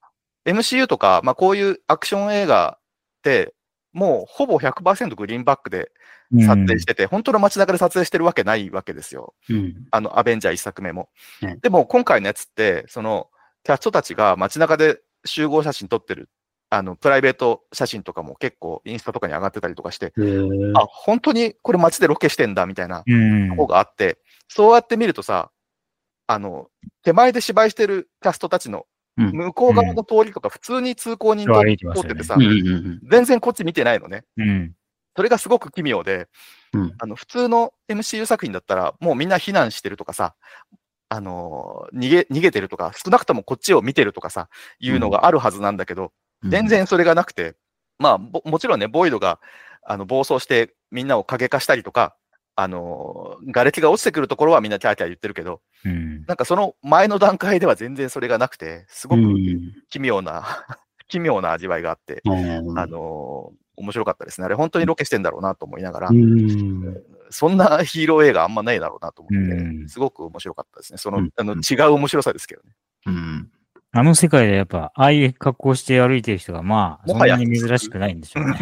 MCU とか、まあこういうアクション映画って、もうほぼ 100% グリーンバックで撮影してて、本当の街中で撮影してるわけないわけですよ。アベンジャー一作目も。でも今回のやつって、キャストたちが街中で集合写真撮ってる、プライベート写真とかも結構インスタとかに上がってたりとかして、本当にこれ街でロケしてんだみたいなとこがあって、そうやって見るとさ、手前で芝居してるキャストたちの向こう側の通りとか普通に通行人通っててさ、全然こっち見てないのね。それがすごく奇妙で、普通の MCU 作品だったらもうみんな避難してるとかさ、逃げてるとか、少なくともこっちを見てるとかさ、いうのがあるはずなんだけど、全然それがなくて、まあ、もちろんね、ボイドが暴走してみんなを影化したりとか、瓦礫が落ちてくるところはみんなキャーキャー言ってるけど、なんかその前の段階では全然それがなくて、すごく奇妙な味わいがあって、面白かったですね。あれ本当にロケしてんだろうなと思いながら、そんなヒーロー映画あんまないだろうなと思って、すごく面白かったですね。違う面白さですけどね。 あの世界でやっぱ、ああいう格好して歩いてる人が、まあ、そんなに珍しくないんでしょうね。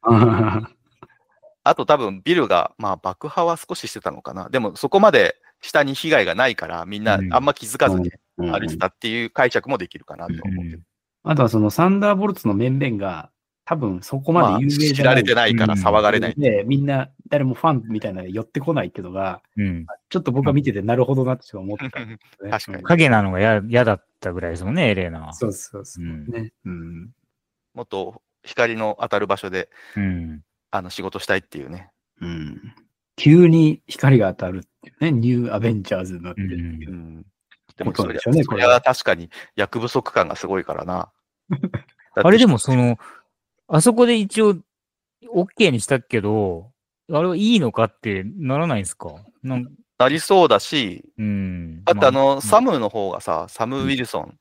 あと多分ビルが、まあ爆破は少ししてたのかな。でもそこまで下に被害がないから、みんなあんま気づかずに歩いてたっていう解釈もできるかなと思って。 あとはそのサンダーボルツの面々が、多分そこまで有名じゃない。 知られてないから騒がれない。 で、みんな誰もファンみたいなので寄ってこないっていうのが、ちょっと僕は見ててなるほどなって思った、 確かに。影なのが嫌だったぐらいですもんね、エレーナは。 そうそうそう。 もっと光の当たる場所で、仕事したいっていうね。 急に光が当たるっていうね、ニューアベンジャーズになってるっていう。 でもそれは確かに役不足感がすごいからな。 あれでもあそこで一応 OK にしたけど、あれはいいのかってならないんですか？ なりそうだし、あとサムの方がさ、サム・ウィルソン、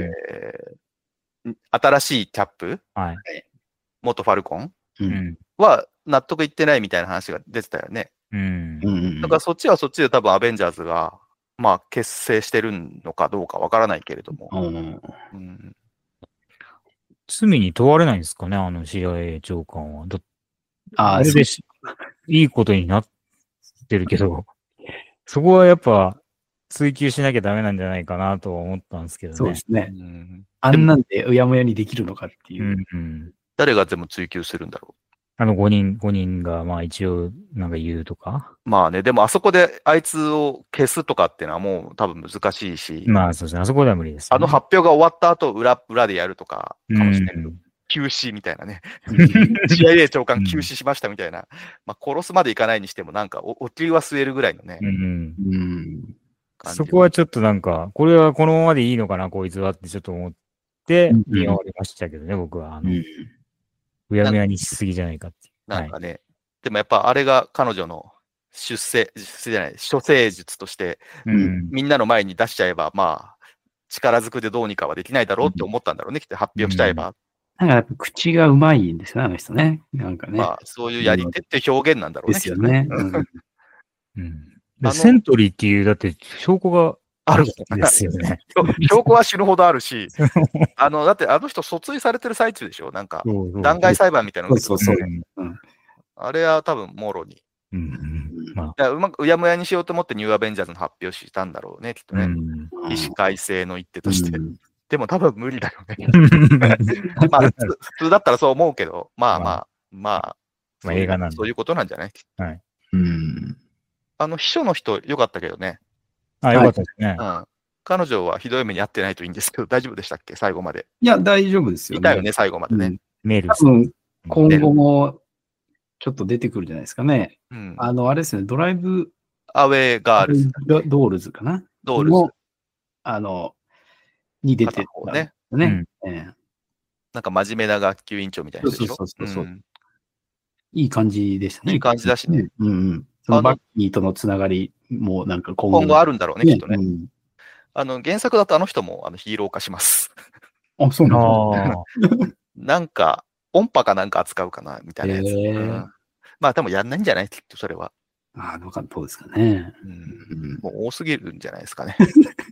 新しいキャップ、元ファルコンは納得いってないみたいな話が出てたよね。だからそっちはそっちで多分アベンジャーズが、まあ結成してるのかどうかわからないけれども。 罪に問われないんですかね、CIA 長官は。あれでいいことになってるけど、そこはやっぱ追求しなきゃダメなんじゃないかなとは思ったんですけどね。 そうですね。あんなんでうやむやにできるのかっていう。 誰が全部追求するんだろう。 5人がまあ一応なんか言うとか。 まあね、でもあそこであいつを消すとかっていうのはもう多分難しいし。 まあそうですね、あそこでは無理です、 ね。発表が終わった後、裏でやるとかかもしれないけど。休止みたいなね。CIA 長官休止しましたみたいな。まあ殺すまでいかないにしてもなんかお灸は据えるぐらいのね。 そこはちょっとなんか、これはこのままでいいのかな、こいつはってちょっと思って見終わりましたけどね、僕は。うやむやにしすぎじゃないかっていう。 なんかね、でもやっぱあれが彼女の処世術として、みんなの前に出しちゃえば、まあ、力ずくでどうにかはできないだろうって思ったんだろうね、きっと発表しちゃえば。 なんか口がうまいんですね、あの人ね。なんかね。 まあ、そういうやり手って表現なんだろうね。 ですよね。 セントリーっていう、だって証拠があるんですよね。 証拠は死ぬほどあるし、だってあの人訴追されてる最中でしょなんか、弾劾裁判みたいなのが。 そう。 あれは多分、もろに。 うまくうやむやにしようと思ってニューアベンジャーズの発表したんだろうね、きっとね。起死回生の一手として。でも多分無理だよね。まあ、普通だったらそう思うけど、まあ、 映画なんで。 そういうことなんじゃない？ はい。 秘書の人、よかったけどね。 よかったですね。 彼女はひどい目に遭ってないといいんですけど、大丈夫でしたっけ？最後まで。 いや、大丈夫ですよね。 いたよね、最後までね。 メール多分、今後もちょっと出てくるじゃないですかね。あれですね、ドライブアウェイガールズ。 ドールズかな。 ドールズ。 に出てたね。 なんか真面目な学級委員長みたいな人でしょ。 そう。いい感じでしたね。 いい感じだしね。 そのバッキーとのつながりもなんか今後あるんだろうね、きっとね。原作だとあの人もヒーロー化します。 あ、そうなんだ。なんか、音波かなんか扱うかな、みたいなやつ。まあ、多分やんないんじゃない？きっとそれは。 どうですかね。 もう多すぎるんじゃないですかね。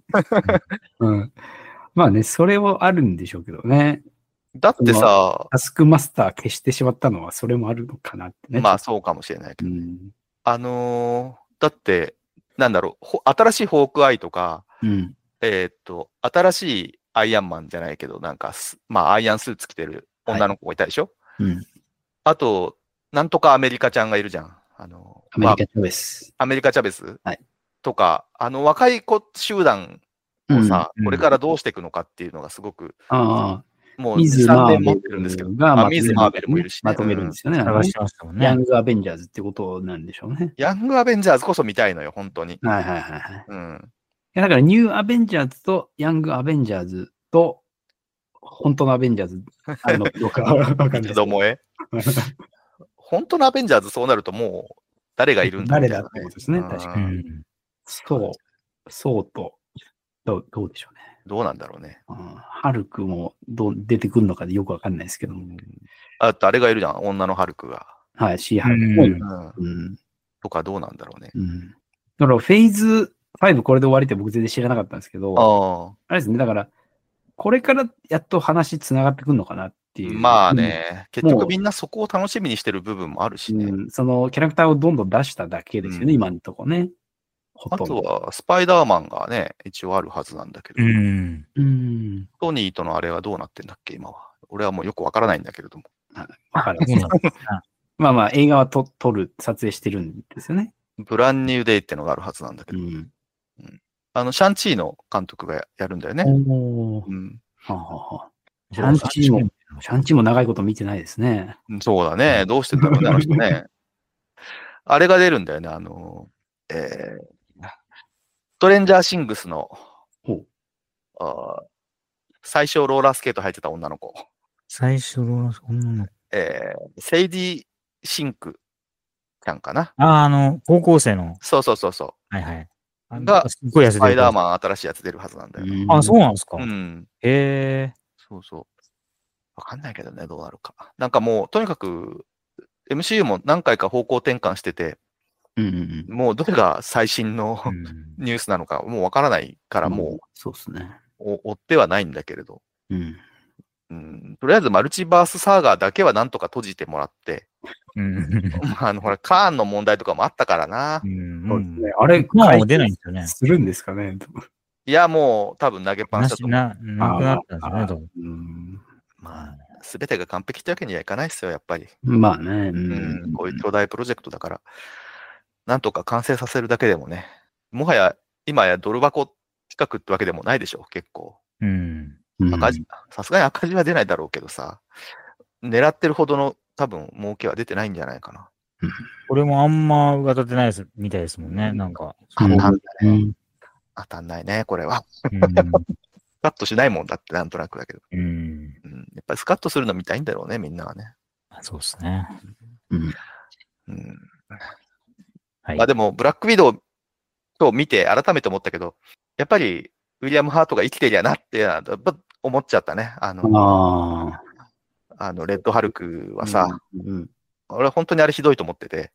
まあね、それはあるんでしょうけどね。 だってさ、 タスクマスター消してしまったのはそれもあるのかなってね。 まあそうかもしれないけど、だって、なんだろう、新しいホークアイとか、新しいアイアンマンじゃないけど、なんか、まあアイアンスーツ着てる女の子がいたでしょ。あと、なんとかアメリカちゃんがいるじゃん。 アメリカチャベス。 アメリカチャベスとか、若い子集団をさ、これからどうしていくのかっていうのがすごく、もう2、3年持ってるんですけど、ミズ・マーベルもいるし、 まとめるんですよね。ヤング・アベンジャーズってことなんでしょうね。 ヤング・アベンジャーズこそ見たいのよ、本当に。 だからニュー・アベンジャーズとヤング・アベンジャーズと、本当のアベンジャーズあるのかどうかわかんないですけど。 本当のアベンジャーズそうなるともう、誰がいるんだ誰だってことですね、確かに。そうと、どうでしょうね。 どうなんだろうね。 ハルクも出てくるのかでよくわかんないですけど。 あとあれがいるじゃん、女のハルクが。 はい、シーハルクもいる。 とかどうなんだろうね。 だからフェーズ5これで終わりって僕全然知らなかったんですけど、あれですね、だから、これからやっと話つながってくるのかなっていう。 まあね、結局みんなそこを楽しみにしてる部分もあるしね。 そのキャラクターをどんどん出しただけですよね、今のとこね。 あとは、スパイダーマンがね、一応あるはずなんだけど。トニーとのあれはどうなってんだっけ、今は。俺はもうよくわからないんだけれども。 わかる。まあまあ、映画は撮影してるんですよね。 ブランニューデイってのがあるはずなんだけど。シャンチーの監督がやるんだよね。 シャンチーも長いこと見てないですね。 そうだね。どうしてんだろうね、あの人ね。あれが出るんだよね、ストレンジャーシングスの、最初ローラースケート履いてた女の子。 最初ローラースケート女の子。 セイディ・シンクちゃんかな。 高校生の。 そう。 はいはい。 が、スパイダーマン新しいやつ出るはずなんだよ。 そうなんですか。 そう。わかんないけどね、どうなるか。なんかもう、とにかく、MCU も何回か方向転換してて、もうどれが最新のニュースなのかもうわからないから、もう、 そうですね。 追ってはないんだけれど。とりあえずマルチバースサーガーだけはなんとか閉じてもらって、ほら、カーンの問題とかもあったからな。 あれ、 もう出ないんですよね。 するんですかね。 いや、もう多分投げっぱなしだと思う。 なくなったんですね、 まあ、すべてが完璧ってわけにはいかないですよ、やっぱり。 まあね。 こういう巨大プロジェクトだから、なんとか完成させるだけでもね、もはや今やドル箱近くってわけでもないでしょ、結構。さすがに赤字は出ないだろうけどさ、狙ってるほどの多分儲けは出てないんじゃないかな。 これもあんま当たってないですみたいですもんね、なんか。 当たんないね、これは。スカッとしないもんだって、なんとなくだけど。やっぱりスカッとするの見たいんだろうね、みんなはね。 そうですね。 まあでも、ブラックウィドウと見て改めて思ったけど、やっぱりウィリアム・ハートが生きてりゃなって思っちゃったね。レッド・ハルクはさ、俺は本当にあれひどいと思ってて。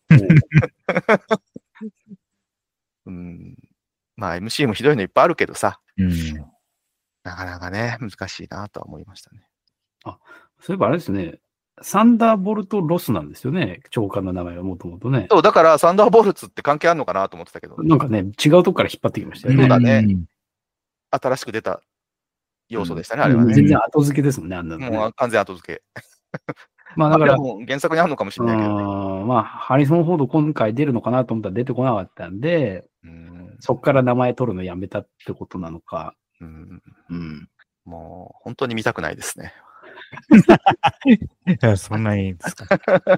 まあ MC もひどいのいっぱいあるけどさ、なかなかね、難しいなとは思いましたね。 そういえばあれですね、 サンダーボルトロスなんですよね。長官の名前はもともとね。 そう、だからサンダーボルツって関係あるのかなと思ってたけど。 なんかね、違うとこから引っ張ってきましたよね。 そうだね。新しく出た要素でしたね、あれはね。 全然後付けですもんね、あんなの、ね。 もう完全後付け。 まあだから、 原作にあるのかもしれないけど、 ね。まあ、ハリソン・フォード今回出るのかなと思ったら出てこなかったんで、そっから名前取るのやめたってことなのか。 もう本当に見たくないですね。 いや、そんなにですか。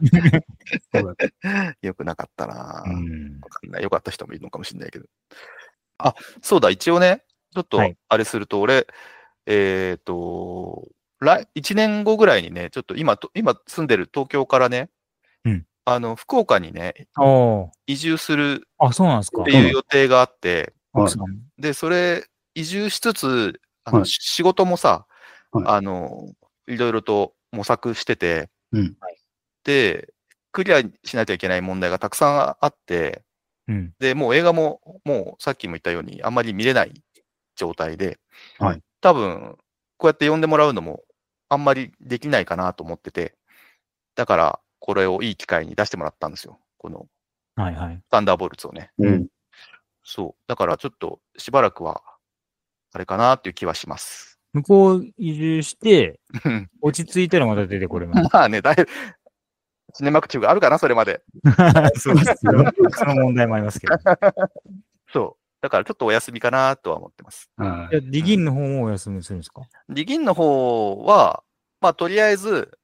よくなかったな。わかんない。よかった人もいるのかもしれないけど。あ、そうだ、一応ね、ちょっとあれすると、俺、1年後ぐらいにね、ちょっと今住んでる東京からね、福岡にね、移住するっていう予定があって、で、それ、移住しつつ、仕事もさ、いろいろと模索してて、で、クリアしないといけない問題がたくさんあって、で、もう映画も、もうさっきも言ったように、あんまり見れない状態で、多分、こうやって呼んでもらうのも、あんまりできないかなと思ってて、だから、これをいい機会に出してもらったんですよ。この、サンダーボルツをね。そう。だから、ちょっと、しばらくは、あれかなっていう気はします。 向こう移住して、落ち着いたらまた出てこれます。 まあね、だいぶ、シネマクチューがあるかな、それまで。 そうですよ。その問題もありますけど。 そう。だからちょっとお休みかなとは思ってます。 ディギンの方もお休みするんですか？ ディギンの方は、まあ、とりあえず、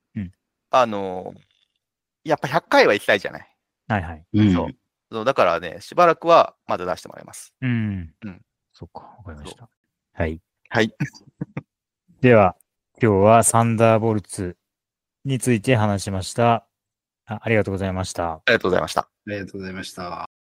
やっぱ100回は行きたいじゃない。そう。だからね、しばらくはまだ出してもらいます。 そっか、わかりました。はい。 はい。 では、今日はサンダーボルツについて話しました。ありがとうございました。 ありがとうございました。 ありがとうございました。